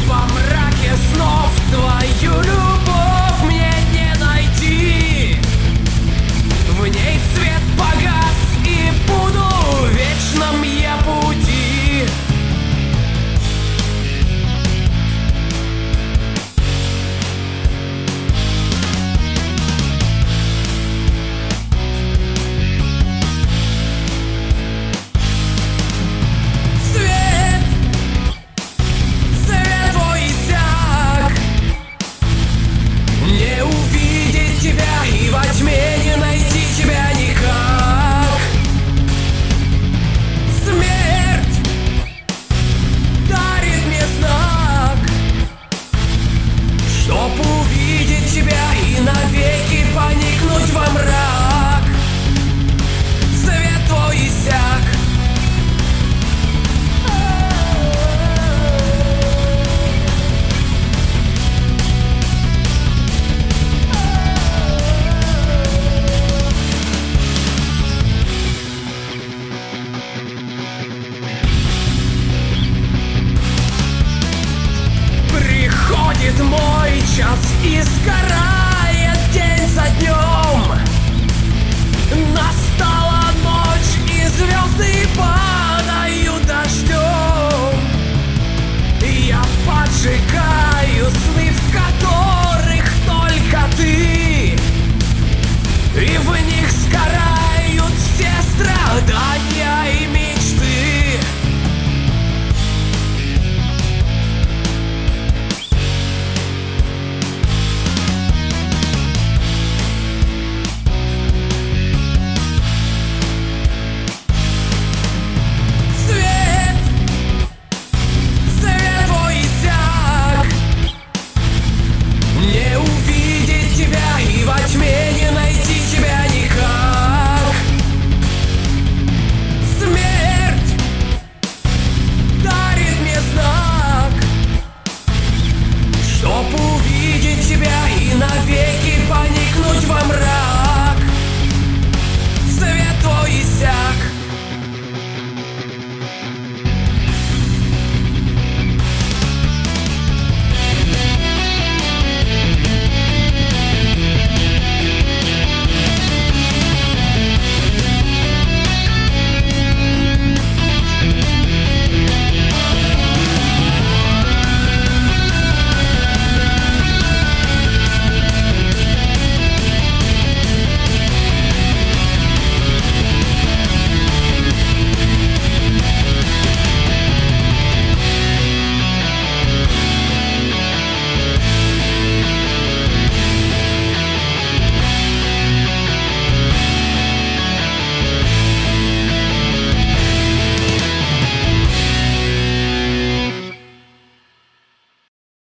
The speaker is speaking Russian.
Во мраке снов твою любовь мне не найти. В ней свет погас, и буду в вечном я пути. Свет твой иссяк. Не увидеть тебя, и во тьме не найти тебя никак. Смерть дарит мне знак, чтоб увидеть тебя и навеки поникнуть во мрак. Свет твой иссяк. Приходит мой час, и сгорает день за днем.